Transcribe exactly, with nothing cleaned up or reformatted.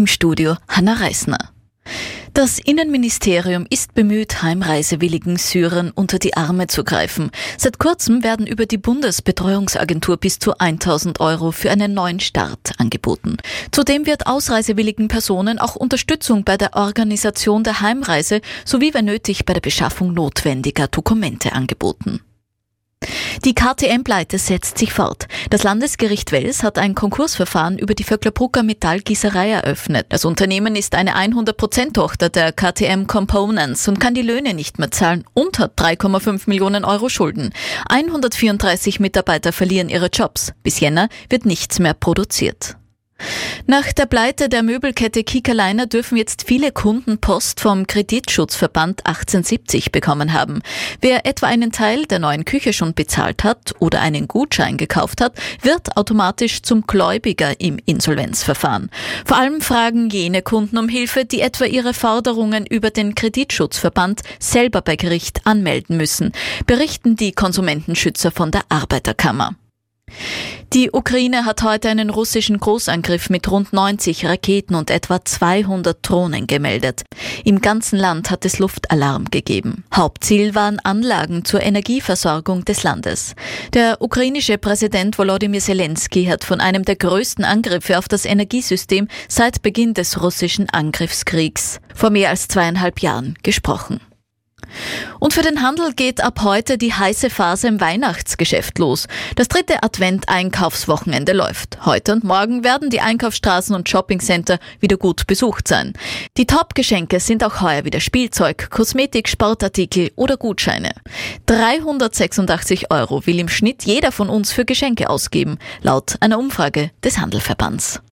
Studio Hanna Reisner. Das Innenministerium ist bemüht, heimreisewilligen Syrern unter die Arme zu greifen. Seit kurzem werden über die Bundesbetreuungsagentur bis zu tausend Euro für einen neuen Start angeboten. Zudem wird ausreisewilligen Personen auch Unterstützung bei der Organisation der Heimreise sowie wenn nötig bei der Beschaffung notwendiger Dokumente angeboten. Die K T M-Pleite setzt sich fort. Das Landesgericht Wels hat ein Konkursverfahren über die Vöcklerbrucker Metallgießerei eröffnet. Das Unternehmen ist eine hundert Prozent Tochter der K T M Components und kann die Löhne nicht mehr zahlen und hat drei Komma fünf Millionen Euro Schulden. hundertvierunddreißig Mitarbeiter verlieren ihre Jobs. Bis Jänner wird nichts mehr produziert. Nach der Pleite der Möbelkette Kiekerleiner dürfen jetzt viele Kunden Post vom Kreditschutzverband achtzehnhundertsiebzig bekommen haben. Wer etwa einen Teil der neuen Küche schon bezahlt hat oder einen Gutschein gekauft hat, wird automatisch zum Gläubiger im Insolvenzverfahren. Vor allem fragen jene Kunden um Hilfe, die etwa ihre Forderungen über den Kreditschutzverband selber bei Gericht anmelden müssen, berichten die Konsumentenschützer von der Arbeiterkammer. Die Ukraine hat heute einen russischen Großangriff mit rund neunzig Raketen und etwa zweihundert Drohnen gemeldet. Im ganzen Land hat es Luftalarm gegeben. Hauptziel waren Anlagen zur Energieversorgung des Landes. Der ukrainische Präsident Volodymyr Zelensky hat von einem der größten Angriffe auf das Energiesystem seit Beginn des russischen Angriffskriegs vor mehr als zweieinhalb Jahren gesprochen. Und für den Handel geht ab heute die heiße Phase im Weihnachtsgeschäft los. Das dritte Advent-Einkaufswochenende läuft. Heute und morgen werden die Einkaufsstraßen und Shoppingcenter wieder gut besucht sein. Die Top-Geschenke sind auch heuer wieder Spielzeug, Kosmetik, Sportartikel oder Gutscheine. dreihundertsechsundachtzig Euro will im Schnitt jeder von uns für Geschenke ausgeben, laut einer Umfrage des Handelverbands.